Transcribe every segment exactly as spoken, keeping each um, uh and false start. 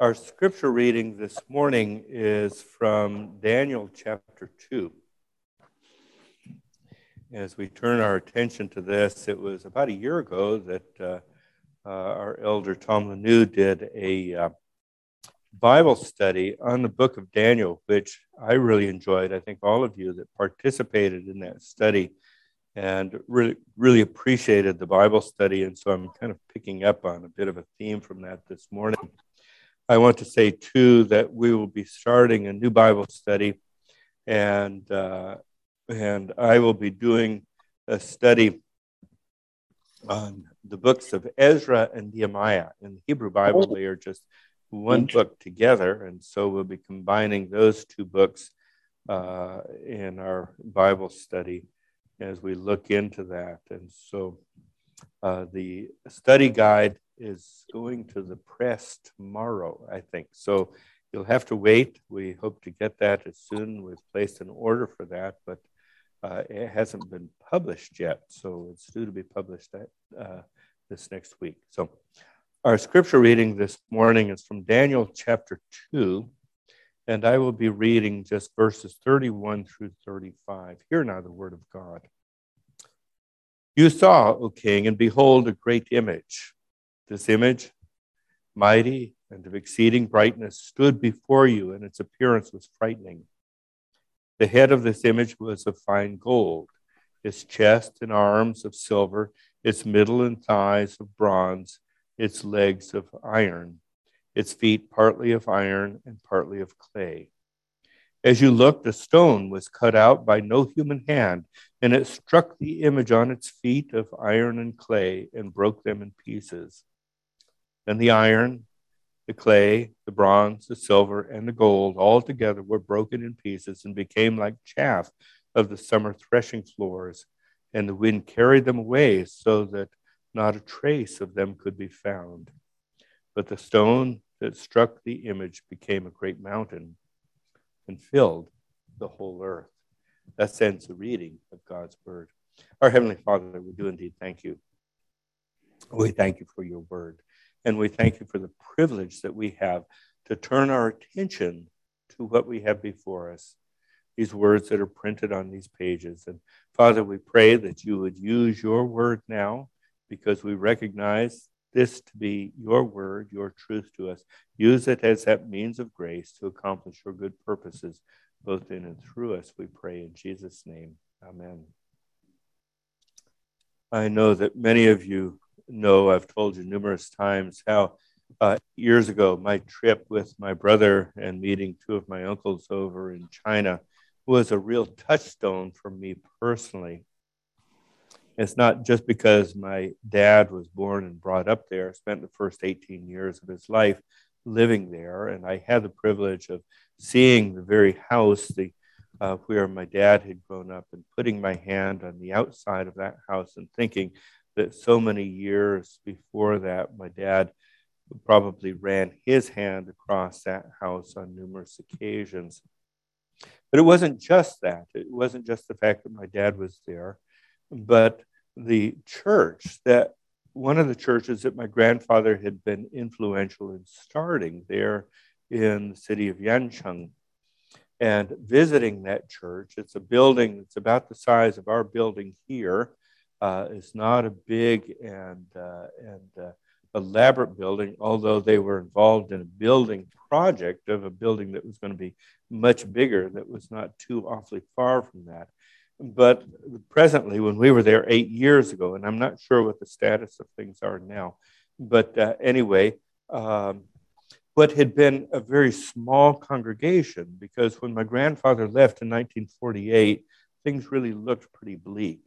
Our scripture reading this morning is from Daniel chapter two. As we turn our attention to this, it was about a year ago that uh, uh, our elder Tom Lanou did a uh, Bible study on the book of Daniel, which I really enjoyed. I think all of you that participated in that study and really, really appreciated the Bible study. And so I'm kind of picking up on a bit of a theme from that this morning. I want to say, too, that we will be starting a new Bible study, and uh, and I will be doing a study on the books of Ezra and Nehemiah. In the Hebrew Bible, they are just one book together, and so we'll be combining those two books uh, in our Bible study as we look into that. And so uh, the study guide is going to the press tomorrow, I think. So you'll have to wait. We hope to get that as soon. We've placed an order for that, but uh, it hasn't been published yet. So it's due to be published at, uh, this next week. So our scripture reading this morning is from Daniel chapter two, and I will be reading just verses thirty-one through thirty-five. Hear now the word of God. You saw, O king, and behold, a great image. This image, mighty and of exceeding brightness, stood before you, and its appearance was frightening. The head of this image was of fine gold, its chest and arms of silver, its middle and thighs of bronze, its legs of iron, its feet partly of iron and partly of clay. As you looked, a stone was cut out by no human hand, and it struck the image on its feet of iron and clay and broke them in pieces. Then the iron, the clay, the bronze, the silver, and the gold all together were broken in pieces and became like chaff of the summer threshing floors, and the wind carried them away so that not a trace of them could be found. But the stone that struck the image became a great mountain and filled the whole earth. That ends the reading of God's word. Our Heavenly Father, we do indeed thank you. We thank you for your word. And we thank you for the privilege that we have to turn our attention to what we have before us, these words that are printed on these pages. And Father, we pray that you would use your word now, because we recognize this to be your word, your truth to us. Use it as that means of grace to accomplish your good purposes, both in and through us, we pray in Jesus' name. Amen. I know that many of you know, I've told you numerous times how uh, years ago, my trip with my brother and meeting two of my uncles over in China was a real touchstone for me personally. It's not just because my dad was born and brought up there, spent the first eighteen years of his life living there, and I had the privilege of seeing the very house the, uh, where my dad had grown up, and putting my hand on the outside of that house and thinking that so many years before that, my dad probably ran his hand across that house on numerous occasions. But it wasn't just that. It wasn't just the fact that my dad was there, but the church that one of the churches that my grandfather had been influential in starting there in the city of Yancheng, and visiting that church. It's a building that's about the size of our building here. Uh, it's not a big and uh, and uh, elaborate building, although they were involved in a building project of a building that was going to be much bigger, that was not too awfully far from that. But presently, when we were there eight years ago, and I'm not sure what the status of things are now, but uh, anyway, um, what had been a very small congregation, because when my grandfather left in nineteen forty-eight, things really looked pretty bleak.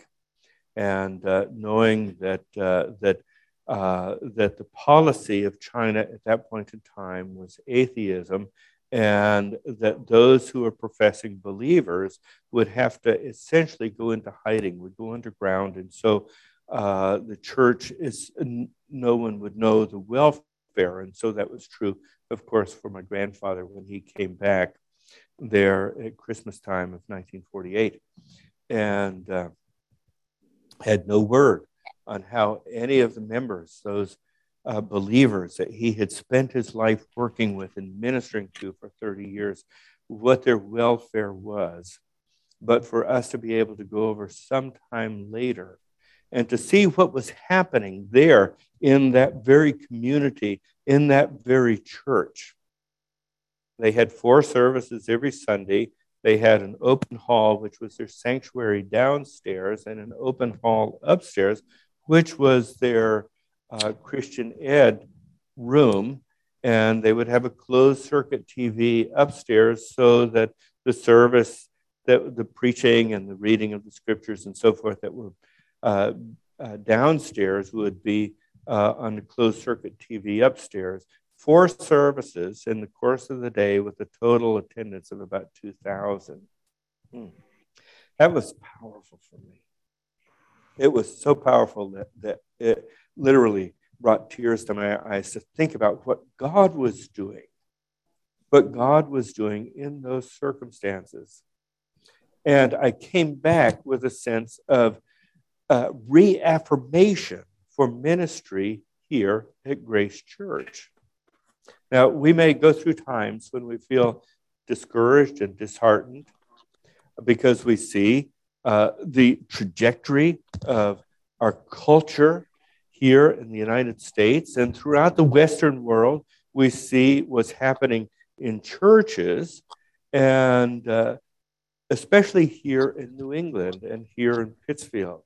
And uh, knowing that uh, that uh, that the policy of China at that point in time was atheism, and that those who are professing believers would have to essentially go into hiding, would go underground, and so uh, the church is no one would know the welfare, and so that was true, of course, for my grandfather when he came back there at Christmas time of nineteen forty-eight, and uh, had no word on how any of the members, those uh, believers that he had spent his life working with and ministering to for thirty years, what their welfare was. But for us to be able to go over sometime later and to see what was happening there in that very community, in that very church. They had four services every Sunday. They had an open hall, which was their sanctuary downstairs, and an open hall upstairs, which was their uh, Christian ed room. And they would have a closed circuit T V upstairs so that the service, that the preaching and the reading of the scriptures and so forth that were uh, uh, downstairs would be uh, on the closed circuit T V upstairs. Four services in the course of the day with a total attendance of about two thousand. Hmm. That was powerful for me. It was so powerful that, that it literally brought tears to my eyes to think about what God was doing, what God was doing in those circumstances. And I came back with a sense of uh, reaffirmation for ministry here at Grace Church. Now, we may go through times when we feel discouraged and disheartened because we see uh, the trajectory of our culture here in the United States and throughout the Western world. We see what's happening in churches, and uh, especially here in New England and here in Pittsfield.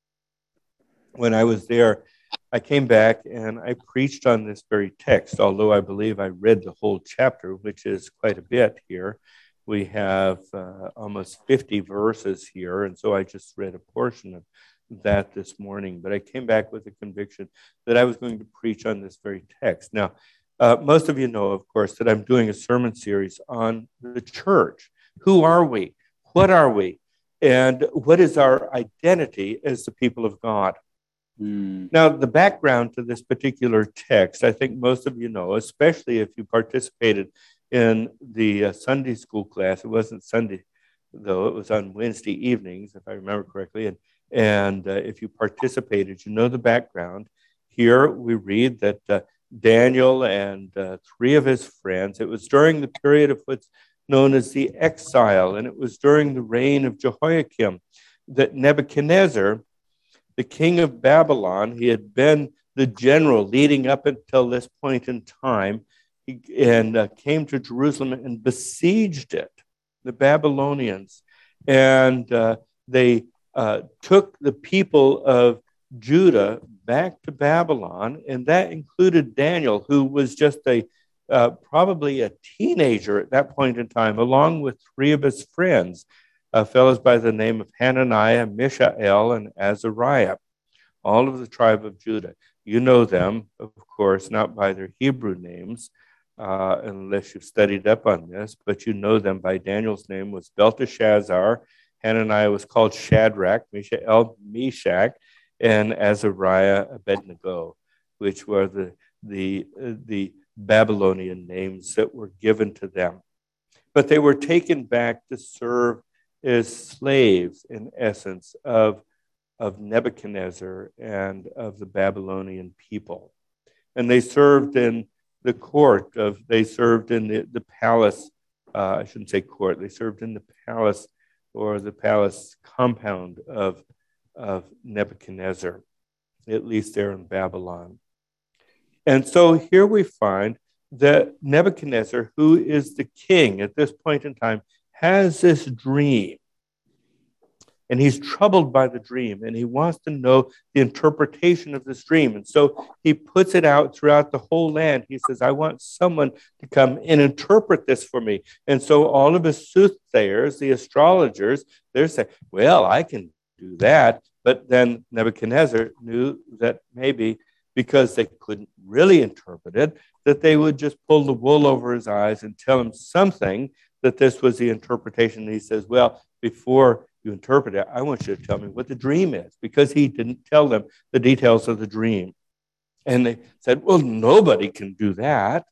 When I was there, I came back and I preached on this very text, although I believe I read the whole chapter, which is quite a bit here. We have uh, almost fifty verses here, and so I just read a portion of that this morning. But I came back with a conviction that I was going to preach on this very text. Now, uh, most of you know, of course, that I'm doing a sermon series on the church. Who are we? What are we? And what is our identity as the people of God? Now, the background to this particular text, I think most of you know, especially if you participated in the uh, Sunday school class. It wasn't Sunday, though. It was on Wednesday evenings, if I remember correctly. And, and uh, if you participated, you know the background. Here we read that uh, Daniel and uh, three of his friends, it was during the period of what's known as the exile, and it was during the reign of Jehoiakim that Nebuchadnezzar, the king of Babylon, he had been the general leading up until this point in time, he, and uh, came to Jerusalem and besieged it, the Babylonians. And uh, they uh, took the people of Judah back to Babylon, and that included Daniel, who was just a uh, probably a teenager at that point in time, along with three of his friends. Uh, fellows by the name of Hananiah, Mishael, and Azariah, all of the tribe of Judah. You know them, of course, not by their Hebrew names, uh, unless you've studied up on this, but you know them by Daniel's name was Belteshazzar. Hananiah was called Shadrach, Mishael, Meshach, and Azariah, Abednego, which were the, the, uh, the Babylonian names that were given to them. But they were taken back to serve as slaves, in essence, of, of Nebuchadnezzar and of the Babylonian people. And they served in the court of, they served in the, the palace, uh, I shouldn't say court, they served in the palace or the palace compound of, of Nebuchadnezzar, at least there in Babylon. And so here we find that Nebuchadnezzar, who is the king at this point in time, has this dream, and he's troubled by the dream, and he wants to know the interpretation of this dream. And so he puts it out throughout the whole land. He says, I want someone to come and interpret this for me. And so all of his soothsayers, the astrologers, they're saying, well, I can do that. But then Nebuchadnezzar knew that maybe because they couldn't really interpret it, that they would just pull the wool over his eyes and tell him something, that this was the interpretation. And he says, well, before you interpret it, I want you to tell me what the dream is, because he didn't tell them the details of the dream. And they said, well, nobody can do that.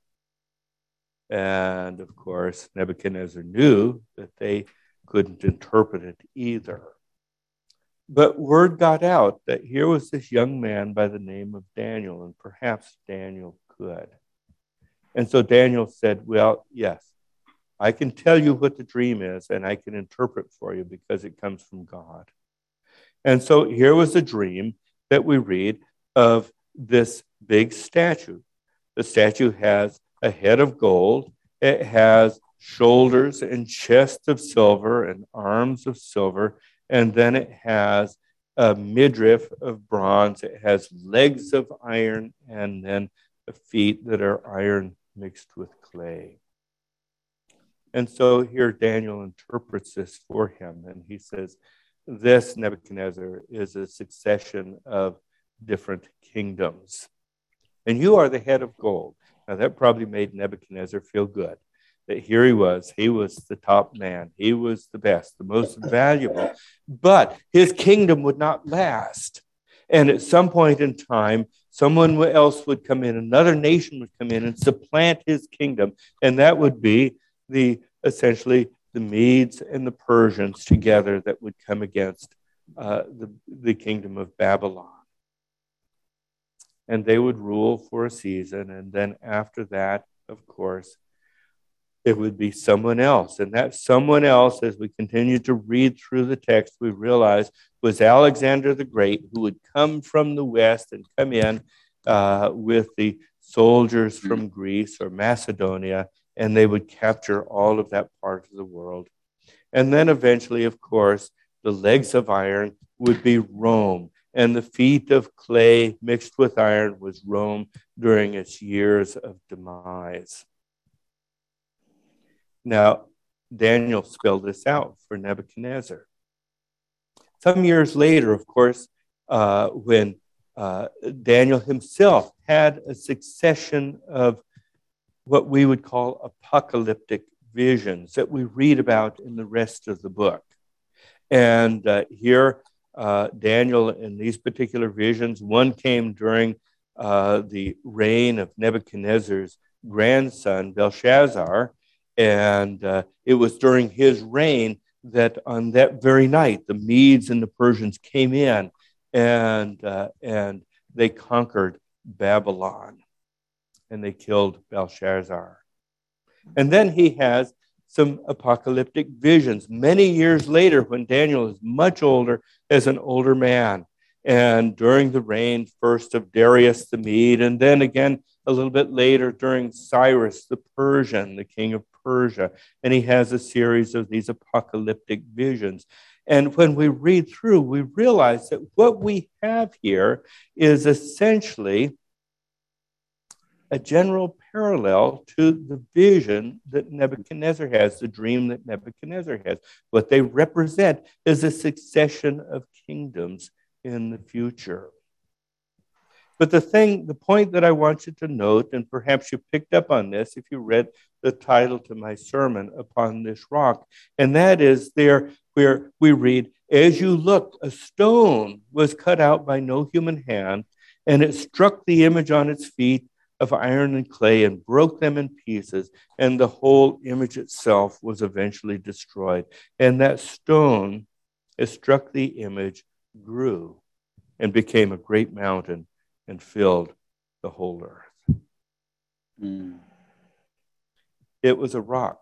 And of course, Nebuchadnezzar knew that they couldn't interpret it either. But word got out that here was this young man by the name of Daniel, and perhaps Daniel could. And so Daniel said, well, yes, I can tell you what the dream is, and I can interpret for you because it comes from God. And so here was a dream that we read of this big statue. The statue has a head of gold. It has shoulders and chest of silver and arms of silver. And then it has a midriff of bronze. It has legs of iron and then the feet that are iron mixed with clay. And so here Daniel interprets this for him. And he says, this Nebuchadnezzar is a succession of different kingdoms. And you are the head of gold. Now that probably made Nebuchadnezzar feel good. That here he was, he was the top man, he was the best, the most valuable, but his kingdom would not last. And at some point in time, someone else would come in, another nation would come in and supplant his kingdom, and that would be the essentially the Medes and the Persians together that would come against uh, the, the kingdom of Babylon. And they would rule for a season, and then after that, of course, it would be someone else. And that someone else, as we continue to read through the text, we realize was Alexander the Great, who would come from the west and come in uh, with the soldiers from Greece or Macedonia, and they would capture all of that part of the world. And then eventually, of course, the legs of iron would be Rome, and the feet of clay mixed with iron was Rome during its years of demise. Now, Daniel spelled this out for Nebuchadnezzar. Some years later, of course, uh, when uh, Daniel himself had a succession of what we would call apocalyptic visions that we read about in the rest of the book. And uh, here, uh, Daniel, in these particular visions, one came during uh, the reign of Nebuchadnezzar's grandson, Belshazzar, and uh, it was during his reign that on that very night, the Medes and the Persians came in and, uh, and they conquered Babylon and they killed Belshazzar. And then he has some apocalyptic visions many years later when Daniel is much older, as an older man. And during the reign first of Darius the Mede, and then again a little bit later during Cyrus the Persian, the king of Persia. And he has a series of these apocalyptic visions. And when we read through, we realize that what we have here is essentially a general parallel to the vision that Nebuchadnezzar has, the dream that Nebuchadnezzar has. What they represent is a succession of kingdoms in the future. But the thing, the point that I want you to note, and perhaps you picked up on this if you read the title to my sermon, Upon This Rock, and that is there where we read, as you looked, a stone was cut out by no human hand, and it struck the image on its feet of iron and clay and broke them in pieces, and the whole image itself was eventually destroyed. And that stone, it struck the image, grew and became a great mountain and filled the whole earth. Mm. It was a rock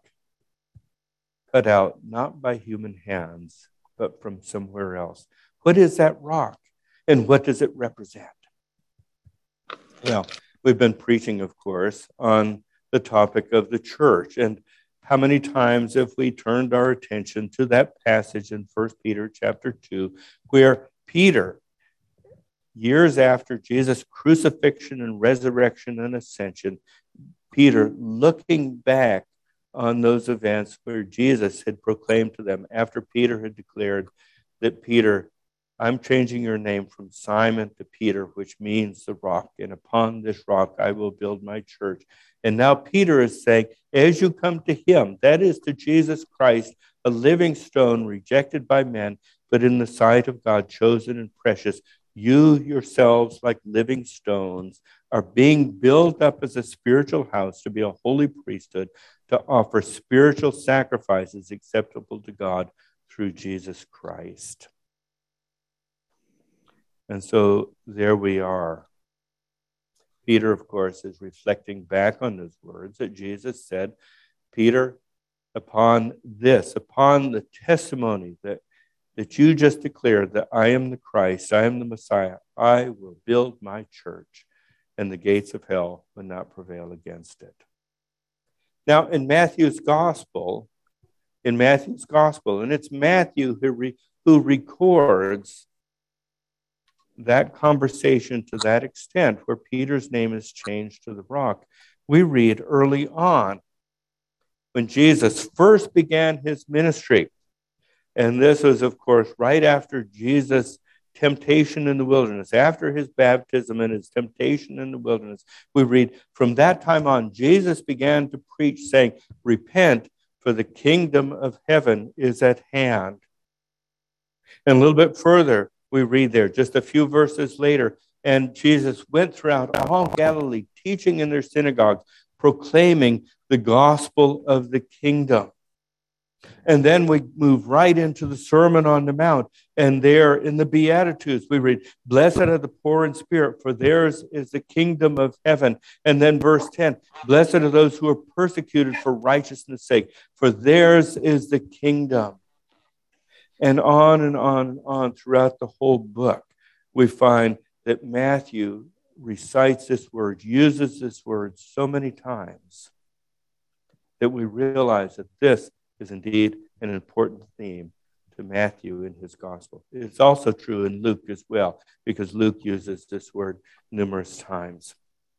cut out not by human hands, but from somewhere else. What is that rock, and what does it represent? Well, we've been preaching, of course, on the topic of the church. And how many times have we turned our attention to that passage in First Peter chapter two, where Peter, years after Jesus' crucifixion and resurrection and ascension, Peter, looking back on those events where Jesus had proclaimed to them, after Peter had declared that Peter, I'm changing your name from Simon to Peter, which means the rock, and upon this rock I will build my church. And now Peter is saying, as you come to him, that is to Jesus Christ, a living stone rejected by men, but in the sight of God, chosen and precious, you yourselves, like living stones, are being built up as a spiritual house to be a holy priesthood, to offer spiritual sacrifices acceptable to God through Jesus Christ. And so there we are. Peter, of course, is reflecting back on those words that Jesus said, Peter, upon this, upon the testimony that, that you just declared that I am the Christ, I am the Messiah, I will build my church, and the gates of hell will not prevail against it. Now, in Matthew's gospel, in Matthew's gospel, and it's Matthew who, re, who records that conversation to that extent where Peter's name is changed to the rock. We read early on when Jesus first began his ministry. And this was, of course, right after Jesus' temptation in the wilderness, after his baptism and his temptation in the wilderness. We read, from that time on, Jesus began to preach, saying, repent, for the kingdom of heaven is at hand. And a little bit further, we read there, just a few verses later, and Jesus went throughout all Galilee, teaching in their synagogues, proclaiming the gospel of the kingdom. And then we move right into the Sermon on the Mount. And there in the Beatitudes, we read, blessed are the poor in spirit, for theirs is the kingdom of heaven. And then verse ten, blessed are those who are persecuted for righteousness' sake, for theirs is the kingdom. And on and on and on throughout the whole book, we find that Matthew recites this word, uses this word so many times that we realize that this is indeed an important theme to Matthew in his gospel. It's also true in Luke as well, because Luke uses this word numerous times.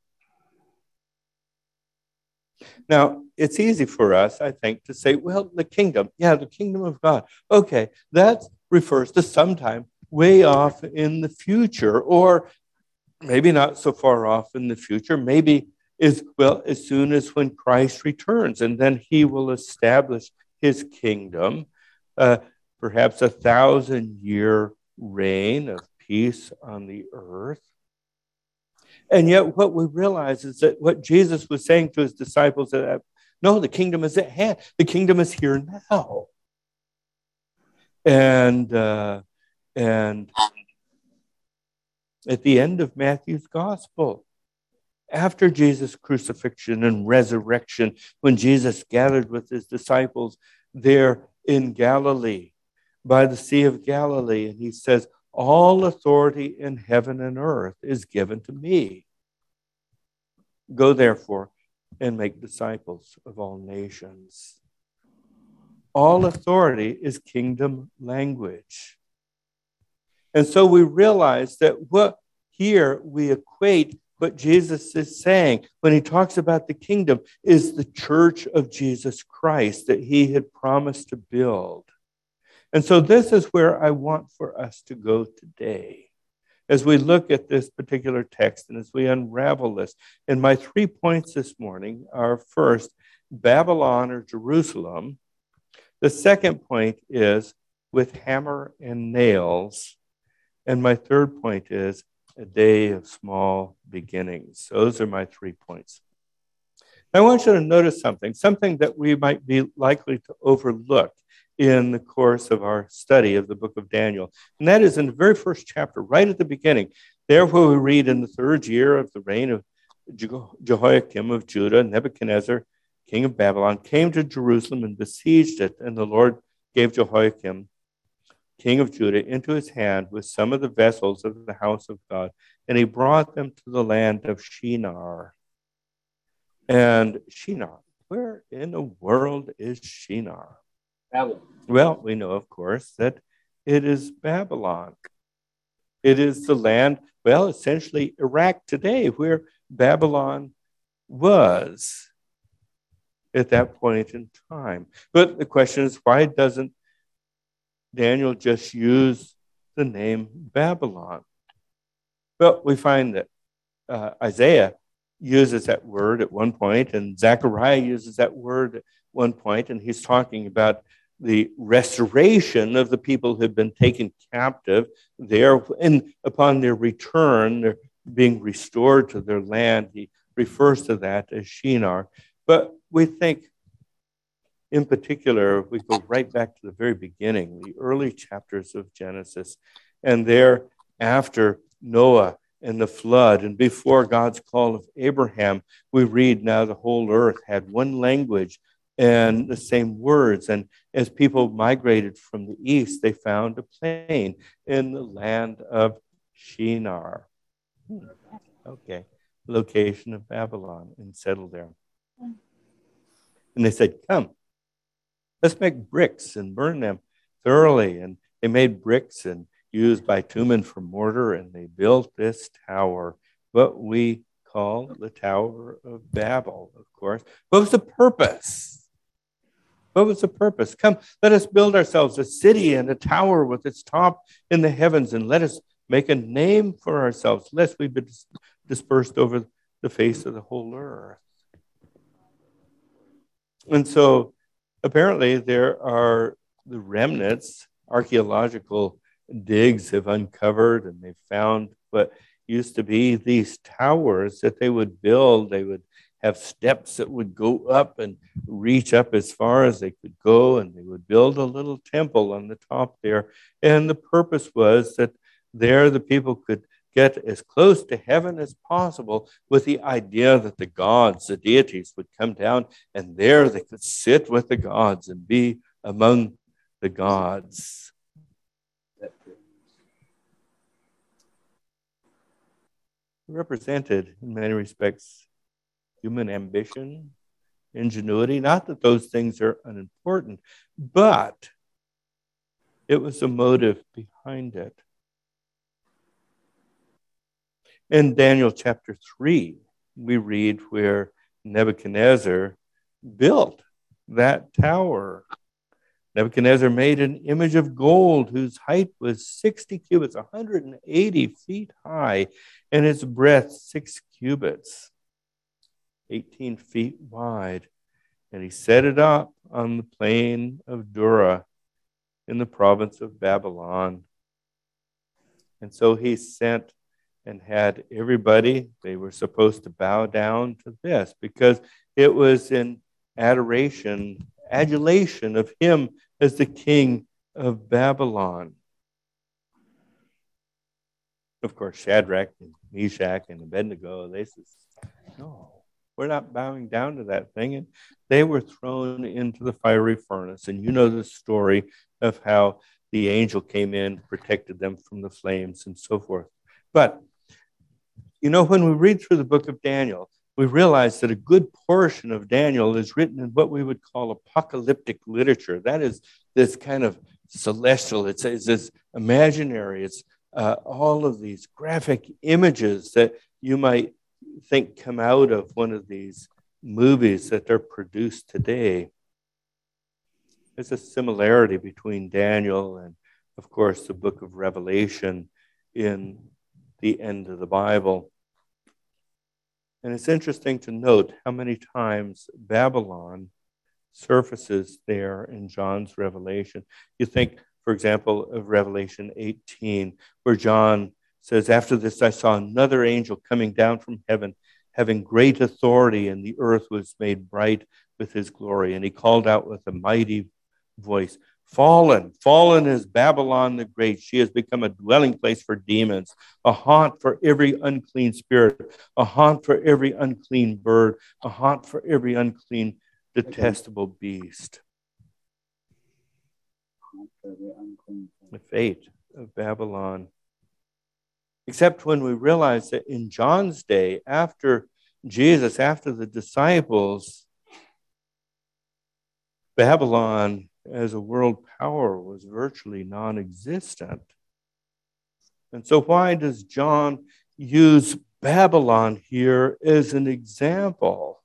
Now, it's easy for us, I think, to say, well, the kingdom, yeah, the kingdom of God. Okay, that refers to sometime way off in the future, or maybe not so far off in the future, maybe is, well, as soon as when Christ returns, and then he will establish his kingdom, uh, perhaps a thousand-year reign of peace on the earth. And yet what we realize is that what Jesus was saying to his disciples, that no, the kingdom is at hand. The kingdom is here now. And, uh, and at the end of Matthew's gospel, after Jesus' crucifixion and resurrection, when Jesus gathered with his disciples there in Galilee, by the Sea of Galilee, and he says, all authority in heaven and earth is given to me. Go therefore and make disciples of all nations. All authority is kingdom language. And so we realize that what here we equate what Jesus is saying when he talks about the kingdom is the church of Jesus Christ that he had promised to build. And so this is where I want for us to go today as we look at this particular text and as we unravel this. And my three points this morning are, first, Babylon or Jerusalem. The second point is with hammer and nails. And my third point is a day of small beginnings. Those are my three points. I want you to notice something, something that we might be likely to overlook in the course of our study of the book of Daniel. And that is in the very first chapter, right at the beginning, there where we read, in the third year of the reign of Jehoiakim of Judah, Nebuchadnezzar, king of Babylon, came to Jerusalem and besieged it. And the Lord gave Jehoiakim, king of Judah, into his hand with some of the vessels of the house of God. And he brought them to the land of Shinar. And Shinar, where in the world is Shinar? Babylon. Well, we know, of course, that it is Babylon. It is the land, well, essentially Iraq today, where Babylon was at that point in time. But the question is, why doesn't Daniel just use the name Babylon? Well, we find that uh, Isaiah uses that word at one point, and Zechariah uses that word at one point, and he's talking about the restoration of the people who had been taken captive there, and upon their return, they're being restored to their land. He refers to that as Shinar. But we think, in particular, we go right back to the very beginning, the early chapters of Genesis, and there after Noah and the flood and before God's call of Abraham, we read now the whole earth had one language and the same words. And as people migrated from the east, they found a plain in the land of Shinar. Hmm. Okay, location of Babylon, and settled there. And they said, come, let's make bricks and burn them thoroughly. And they made bricks and used bitumen for mortar, and they built this tower, what we call the Tower of Babel, of course. What was the purpose? What was the purpose? Come, let us build ourselves a city and a tower with its top in the heavens, and let us make a name for ourselves, lest we be dispersed over the face of the whole earth. And so apparently there are the remnants, archaeological digs have uncovered, and they found what used to be these towers that they would build. They would have steps that would go up and reach up as far as they could go, and they would build a little temple on the top there. And the purpose was that there the people could get as close to heaven as possible, with the idea that the gods, the deities, would come down, and there they could sit with the gods and be among the gods. Represented in many respects human ambition, ingenuity. Not that those things are unimportant, but it was the motive behind it. In Daniel chapter three, we read where Nebuchadnezzar built that tower. Nebuchadnezzar made an image of gold whose height was sixty cubits, one hundred eighty feet high, and its breadth six cubits, eighteen feet wide. And he set it up on the plain of Dura in the province of Babylon. And so he sent and had everybody, they were supposed to bow down to this because it was in adoration, adulation of him as the king of Babylon. Of course, Shadrach and Meshach and Abednego, they said, no, we're not bowing down to that thing. And they were thrown into the fiery furnace. And you know the story of how the angel came in, protected them from the flames and so forth. But, you know, when we read through the book of Daniel, we realize that a good portion of Daniel is written in what we would call apocalyptic literature. That is this kind of celestial, it's, it's this imaginary, it's uh, all of these graphic images that you might think come out of one of these movies that are produced today. There's a similarity between Daniel and, of course, the book of Revelation in the end of the Bible. And it's interesting to note how many times Babylon surfaces there in John's Revelation. You think, for example, of Revelation eighteen, where John says, after this I saw another angel coming down from heaven, having great authority, and the earth was made bright with his glory. And he called out with a mighty voice, fallen, fallen is Babylon the Great. She has become a dwelling place for demons, a haunt for every unclean spirit, a haunt for every unclean bird, a haunt for every unclean, detestable beast. The fate of Babylon. Except when we realize that in John's day, after Jesus, after the disciples, Babylon as a world power was virtually non-existent. And so why does John use Babylon here as an example?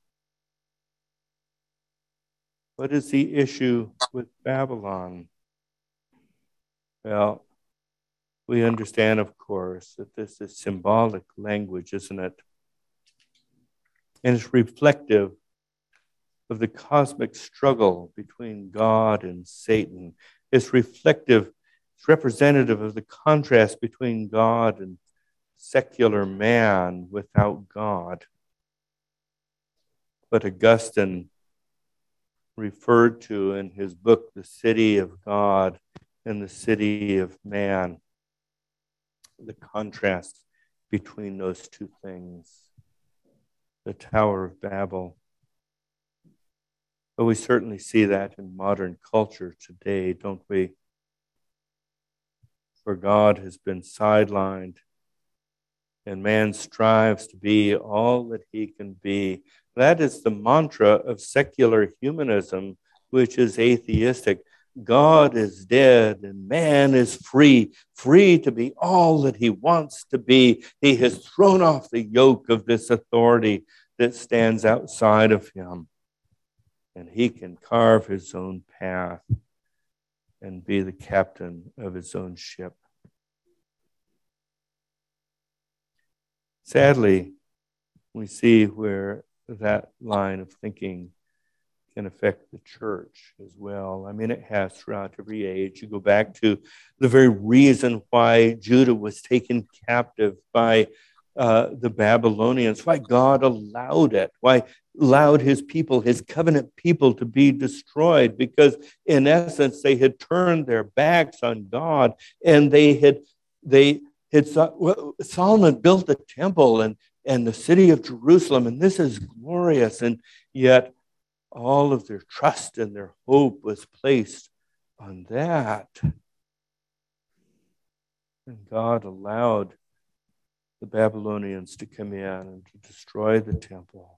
What is the issue with Babylon? Well, we understand, of course, that this is symbolic language, isn't it? And it's reflective of the cosmic struggle between God and Satan. It's reflective, it's representative of the contrast between God and secular man without God. What Augustine referred to in his book, The City of God and the City of Man. the contrast between those two things, the Tower of Babel. But we certainly see that in modern culture today, don't we? Where God has been sidelined and man strives to be all that he can be. That is the mantra of secular humanism, which is atheistic. God is dead and man is free, free to be all that he wants to be. He has thrown off the yoke of this authority that stands outside of him, and he can carve his own path and be the captain of his own ship. Sadly, we see where that line of thinking can affect the church as well. I mean, it has throughout every age. You go back to the very reason why Judah was taken captive by uh, the Babylonians, why God allowed it, why allowed his people, his covenant people, to be destroyed, because in essence, they had turned their backs on God, and they had, they had, well, Solomon built the temple and, and the city of Jerusalem, and this is glorious, and yet all of their trust and their hope was placed on that. And God allowed the Babylonians to come in and to destroy the temple.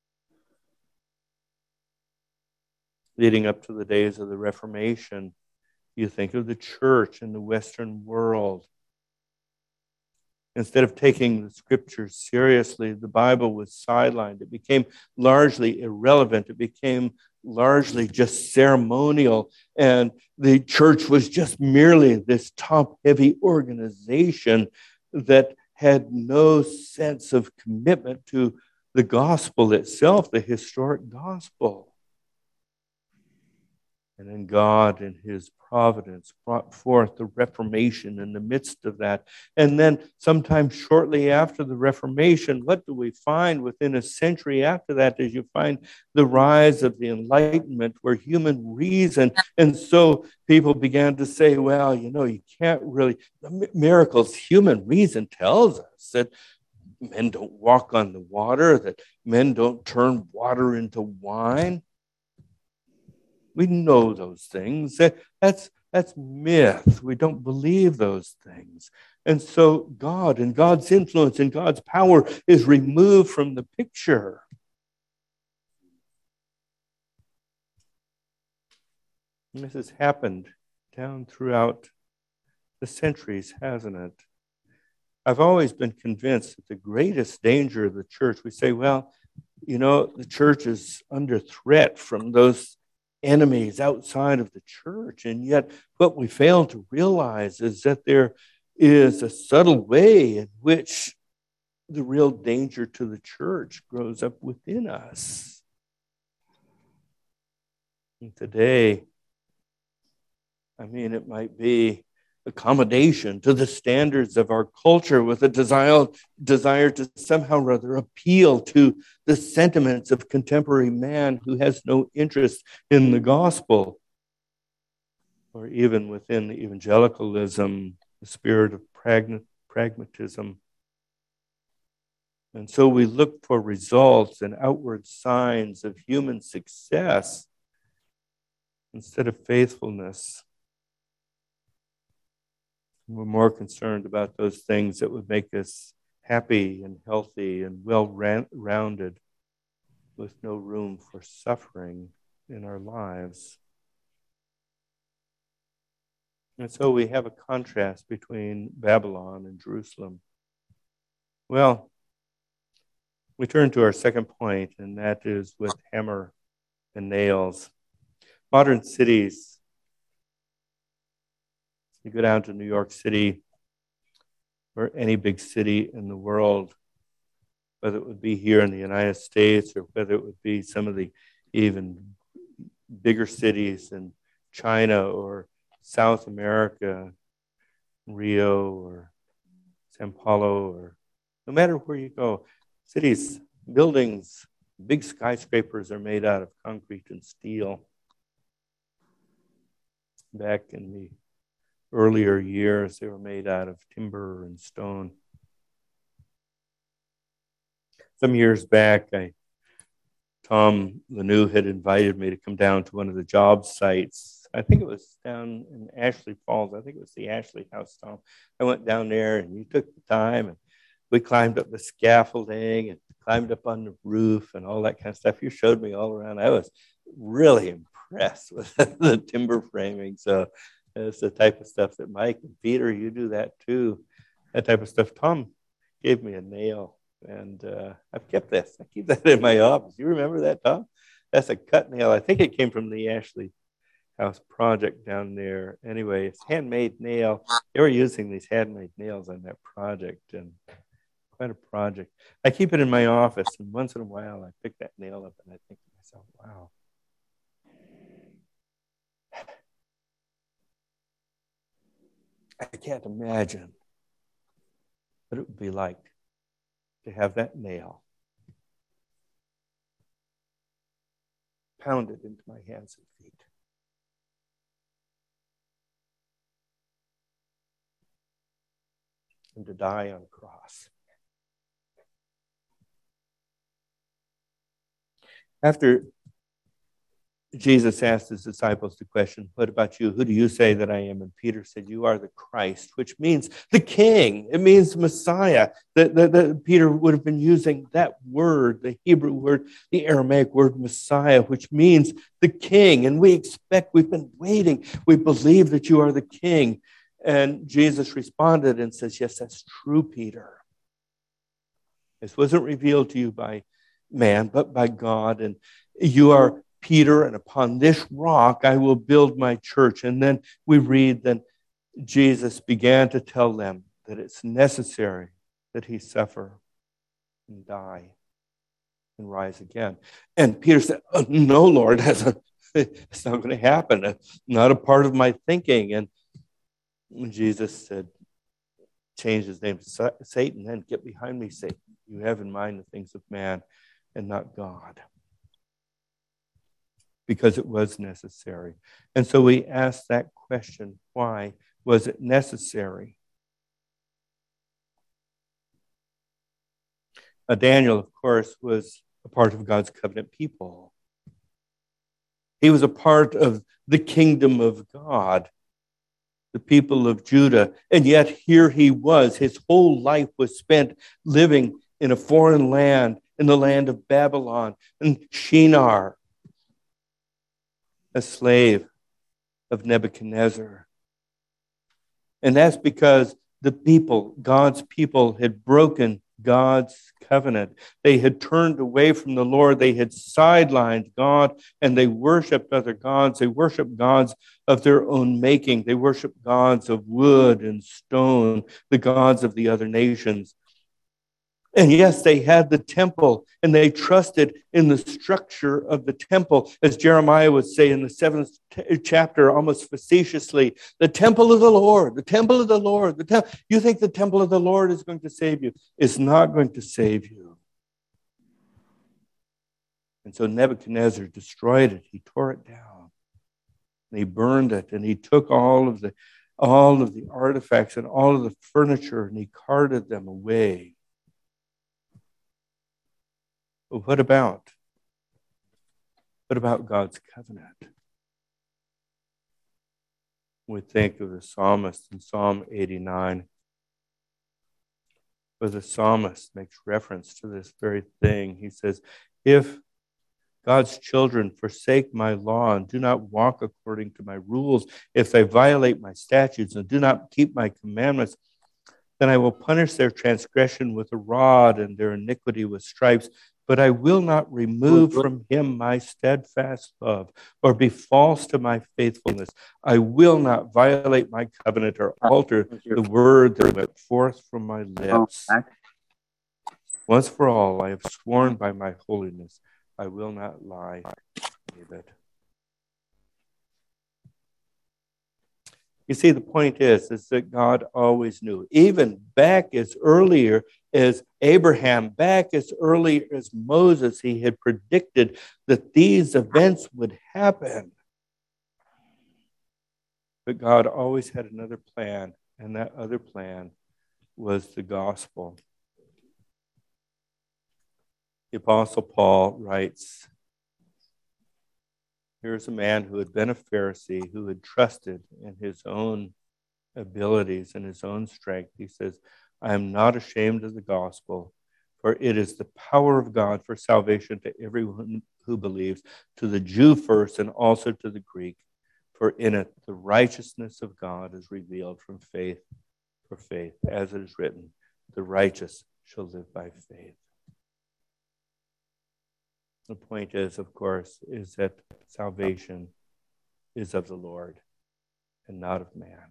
Leading up to the days of the Reformation, you think of the church in the Western world. Instead of taking the scriptures seriously, the Bible was sidelined. It became largely irrelevant. It became largely just ceremonial. And the church was just merely this top-heavy organization that had no sense of commitment to the gospel itself, the historic gospel. And then God, in his providence, brought forth the Reformation in the midst of that. And then sometime shortly after the Reformation, what do we find within a century after that? Is you find the rise of the Enlightenment, where human reason. And so people began to say, well, you know, you can't really, miracles, human reason tells us that men don't walk on the water, that men don't turn water into wine. We know those things. That's, that's myth. We don't believe those things. And so God and God's influence and God's power is removed from the picture. And this has happened down throughout the centuries, hasn't it? I've always been convinced that the greatest danger of the church, we say, well, you know, the church is under threat from those enemies outside of the church. And yet what we fail to realize is that there is a subtle way in which the real danger to the church grows up within us. And today, I mean, it might be accommodation to the standards of our culture with a desire, desire to somehow or other appeal to the sentiments of contemporary man who has no interest in the gospel. Or even within evangelicalism, the spirit of pragmatism. And so we look for results and outward signs of human success instead of faithfulness. We're more concerned about those things that would make us happy and healthy and well-rounded, with no room for suffering in our lives. And so we have a contrast between Babylon and Jerusalem. Well, we turn to our second point, and that is with hammer and nails. Modern cities. You go down to New York City or any big city in the world, whether it would be here in the United States or whether it would be some of the even bigger cities in China or South America, Rio or Sao Paulo, or no matter where you go, cities, buildings, big skyscrapers are made out of concrete and steel. Back in the earlier years. They were made out of timber and stone. Some years back, I, Tom Lanou had invited me to come down to one of the job sites. I think it was down in Ashley Falls. I think it was the Ashley House, Tom. I went down there, and you took the time, and we climbed up the scaffolding and climbed up on the roof and all that kind of stuff. You showed me all around. I was really impressed with the timber framing. So it's the type of stuff that Mike and Peter, you do that too. That type of stuff. Tom gave me a nail. And uh, I've kept this. I keep that in my office. You remember that, Tom? That's a cut nail. I think it came from the Ashley House project down there. Anyway, it's handmade nail. They were using these handmade nails on that project, and quite a project. I keep it in my office, and once in a while I pick that nail up and I think to myself, wow. I can't imagine what it would be like to have that nail pounded into my hands and feet. And to die on a cross. After Jesus asked his disciples the question, what about you? Who do you say that I am? And Peter said, you are the Christ, which means the King. It means Messiah. That, that, that Peter would have been using that word, the Hebrew word, the Aramaic word Messiah, which means the King. And we expect, we've been waiting. We believe that you are the King. And Jesus responded and says, yes, that's true, Peter. This wasn't revealed to you by man, but by God. And you are Peter, and upon this rock I will build my church. And then we read that Jesus began to tell them that it's necessary that he suffer and die and rise again. And Peter said, oh, no, Lord, that's a, it's not going to happen. It's not a part of my thinking. And Jesus said, change his name to Satan, then get behind me, Satan. You have in mind the things of man and not God. Because it was necessary. And so we ask that question, why was it necessary? Uh, Daniel, of course, was a part of God's covenant people. He was a part of the kingdom of God, the people of Judah. And yet here he was. His whole life was spent living in a foreign land, in the land of Babylon, and Shinar, a slave of Nebuchadnezzar. And that's because the people, God's people, had broken God's covenant. They had turned away from the Lord. They had sidelined God, and they worshiped other gods. They worshiped gods of their own making. They worshiped gods of wood and stone, the gods of the other nations. And yes, they had the temple, and they trusted in the structure of the temple. As Jeremiah would say in the seventh t- chapter, almost facetiously, the temple of the Lord, the temple of the Lord. The te- you think the temple of the Lord is going to save you? It's not going to save you. And so Nebuchadnezzar destroyed it. He tore it down. And he burned it, and he took all of the, all of the artifacts and all of the furniture, and he carted them away. But what about? What about God's covenant? We think of the psalmist in Psalm eighty-nine, where the psalmist makes reference to this very thing. He says, if God's children forsake my law and do not walk according to my rules, if they violate my statutes and do not keep my commandments, then I will punish their transgression with a rod and their iniquity with stripes. But I will not remove from him my steadfast love or be false to my faithfulness. I will not violate my covenant or alter the word that went forth from my lips. Once for all, I have sworn by my holiness, I will not lie, David. You see, the point is, is that God always knew, even back as earlier as Abraham, back as early as Moses, he had predicted that these events would happen. But God always had another plan, and that other plan was the gospel. The Apostle Paul writes, here's a man who had been a Pharisee, who had trusted in his own abilities and his own strength. He says, I am not ashamed of the gospel, for it is the power of God for salvation to everyone who believes, to the Jew first and also to the Greek. For in it the righteousness of God is revealed from faith for faith, as it is written, the righteous shall live by faith. The point is, of course, is that salvation is of the Lord and not of man.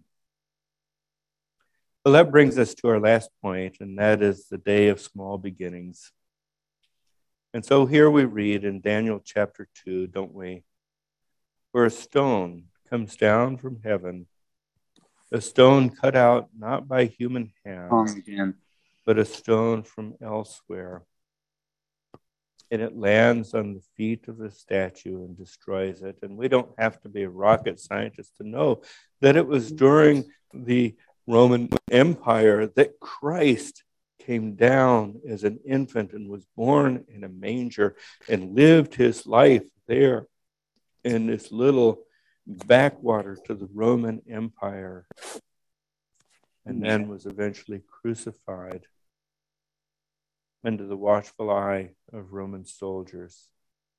Well, that brings us to our last point, and that is the day of small beginnings. And so here we read in Daniel chapter two, don't we, where a stone comes down from heaven, a stone cut out not by human hands, again. but a stone from elsewhere. And it lands on the feet of the statue and destroys it. And we don't have to be a rocket scientist to know that it was during the Roman Empire that Christ came down as an infant and was born in a manger and lived his life there in this little backwater to the Roman Empire, and then was eventually crucified under the watchful eye of Roman soldiers.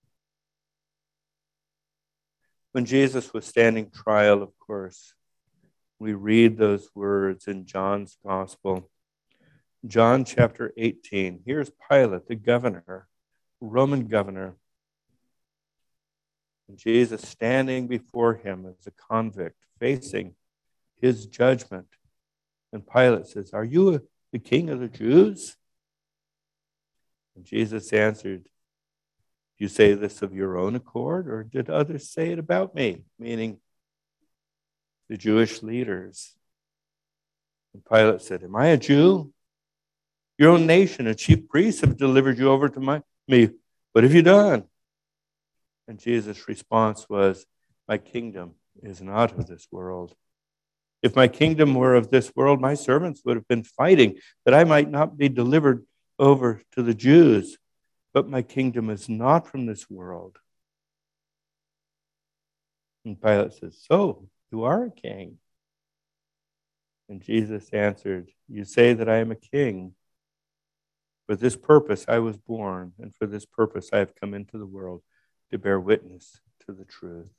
When Jesus was standing trial, of course, we read those words in John's Gospel. John chapter eighteen. Here's Pilate, the governor, Roman governor. And Jesus standing before him as a convict, facing his judgment. And Pilate says, are you the king of the Jews? And Jesus answered, do you say this of your own accord, or did others say it about me? Meaning the Jewish leaders. And Pilate said, am I a Jew? Your own nation and chief priests have delivered you over to my, me. What have you done? And Jesus' response was, my kingdom is not of this world. If my kingdom were of this world, my servants would have been fighting that I might not be delivered over to the Jews. But my kingdom is not from this world. And Pilate says, so you are a king. And Jesus answered, you say that I am a king. For this purpose I was born, and for this purpose I have come into the world, to bear witness to the truth.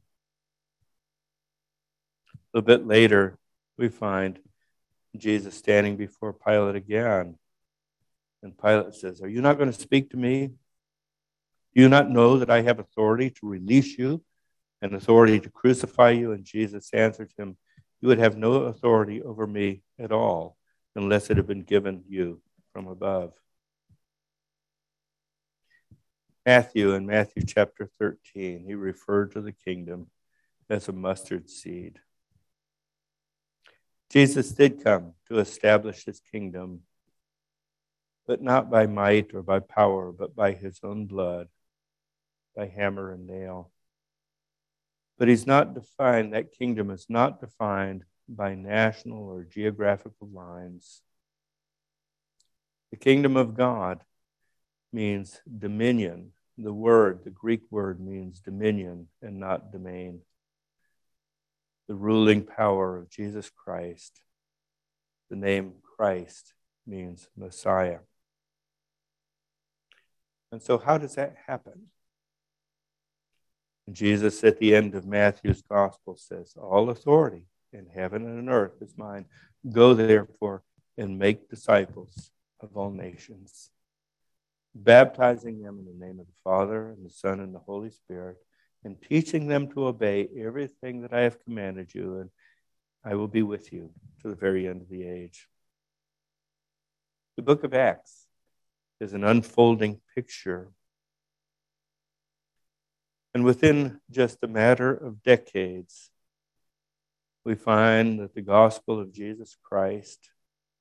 A little bit later, we find Jesus standing before Pilate again. And Pilate says, are you not going to speak to me? Do you not know that I have authority to release you and authority to crucify you? And Jesus answered him, you would have no authority over me at all unless it had been given you from above. Matthew, in Matthew chapter thirteen, he referred to the kingdom as a mustard seed. Jesus did come to establish his kingdom, but not by might or by power, but by his own blood, by hammer and nail. But he's not defined, that kingdom is not defined by national or geographical lines. The kingdom of God means dominion. The word, the Greek word, means dominion and not domain. The ruling power of Jesus Christ. The name Christ means Messiah. And so how does that happen? Jesus at the end of Matthew's gospel says, all authority in heaven and on earth is mine. Go therefore and make disciples of all nations, baptizing them in the name of the Father and the Son and the Holy Spirit, and teaching them to obey everything that I have commanded you, and I will be with you to the very end of the age. The book of Acts is an unfolding picture. And within just a matter of decades, we find that the gospel of Jesus Christ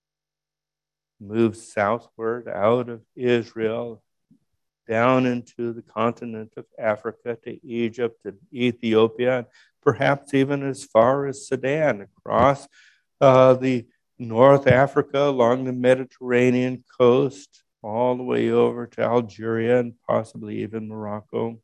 moves southward out of Israel, down into the continent of Africa, to Egypt and Ethiopia, and perhaps even as far as Sudan, across uh, the North Africa, along the Mediterranean coast, all the way over to Algeria and possibly even Morocco.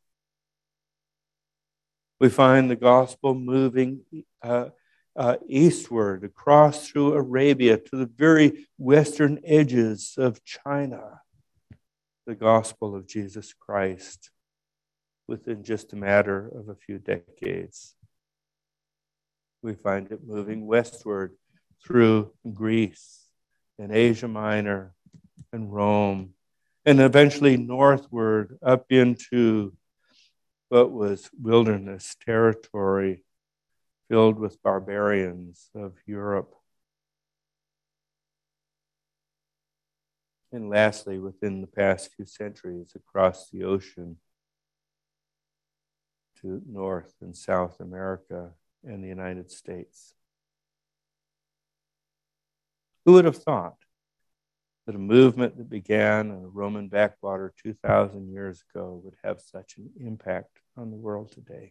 We find the gospel moving uh, uh, eastward, across through Arabia to the very western edges of China. The gospel of Jesus Christ within just a matter of a few decades. We find it moving westward through Greece and Asia Minor and Rome, and eventually northward up into what was wilderness territory filled with barbarians of Europe. And lastly, within the past few centuries, across the ocean to North and South America and the United States. Who would have thought that a movement that began in a Roman backwater two thousand years ago would have such an impact on the world today?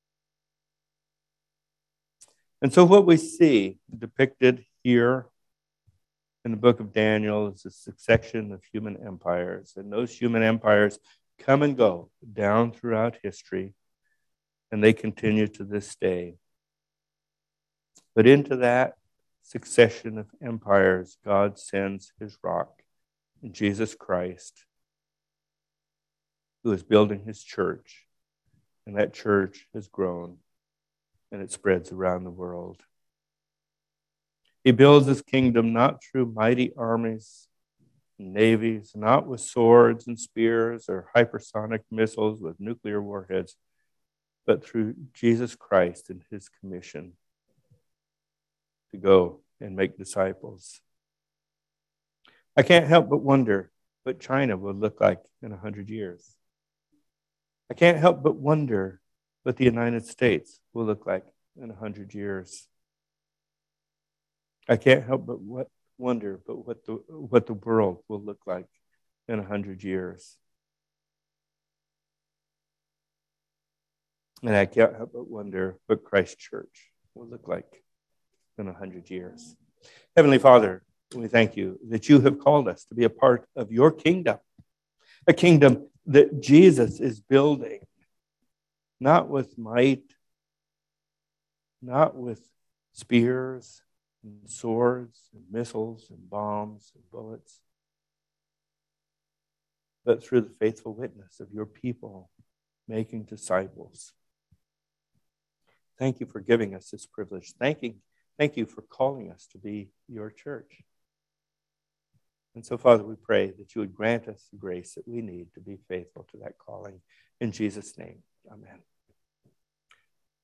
And so what we see depicted here in the book of Daniel is a succession of human empires. And those human empires come and go down throughout history, and they continue to this day. But into that succession of empires, God sends his rock, Jesus Christ, who is building his church. And that church has grown, and it spreads around the world. He builds his kingdom not through mighty armies and navies, not with swords and spears or hypersonic missiles with nuclear warheads, but through Jesus Christ and his commission to go and make disciples. I can't help but wonder what China will look like in a hundred years. I can't help but wonder what the United States will look like in a hundred years. I can't help but what, wonder but what the what the world will look like in a hundred years. And I can't help but wonder what Christ Church will look like in a hundred years. Heavenly Father, we thank you that you have called us to be a part of your kingdom, a kingdom that Jesus is building, not with might, not with spears and swords and missiles and bombs and bullets, but through the faithful witness of your people making disciples. Thank you for giving us this privilege. Thank you, thank you for calling us to be your church. And so, Father, we pray that you would grant us the grace that we need to be faithful to that calling. In Jesus' name, amen.